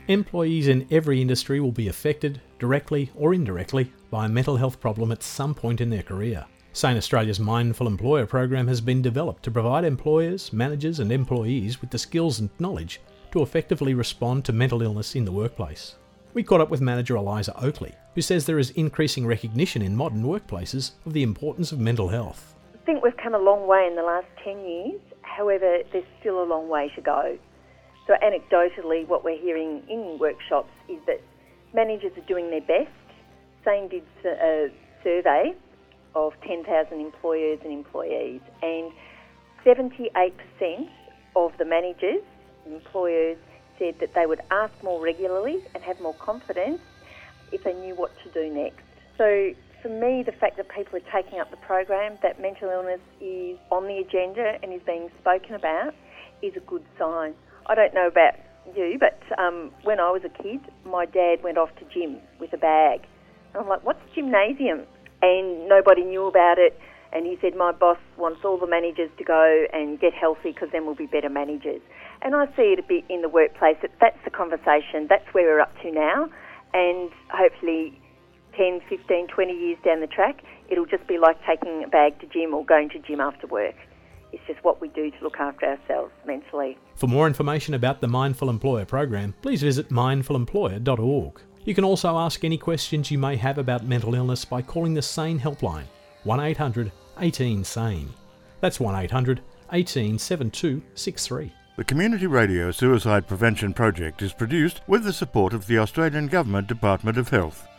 Employees in every industry will be affected, directly or indirectly, by a mental health problem at some point in their career. SANE Australia's Mindful Employer program has been developed to provide employers, managers and employees with the skills and knowledge to effectively respond to mental illness in the workplace. We caught up with manager Eliza Oakley, who says there is increasing recognition in modern workplaces of the importance of mental health. I think we've come a long way in the last 10 years, however there's still a long way to go. So anecdotally, what we're hearing in workshops is that managers are doing their best. SANE did a survey of 10,000 employers and employees, and 78% of the managers and employers said that they would ask more regularly and have more confidence if they knew what to do next. So for me, the fact that people are taking up the program, that mental illness is on the agenda and is being spoken about, is a good sign. I don't know about you, but when I was a kid, my dad went off to gym with a bag. And I'm like, what's gymnasium? And nobody knew about it. And he said, my boss wants all the managers to go and get healthy because then we'll be better managers. And I see it a bit in the workplace. That's the conversation. That's where we're up to now. And hopefully 10, 15, 20 years down the track, it'll just be like taking a bag to gym or going to gym after work. It's just what we do to look after ourselves mentally. For more information about the Mindful Employer program, please visit mindfulemployer.org. You can also ask any questions you may have about mental illness by calling the SANE helpline, 1800 18 SANE. That's 1800 18 7263. The Community Radio Suicide Prevention Project is produced with the support of the Australian Government Department of Health.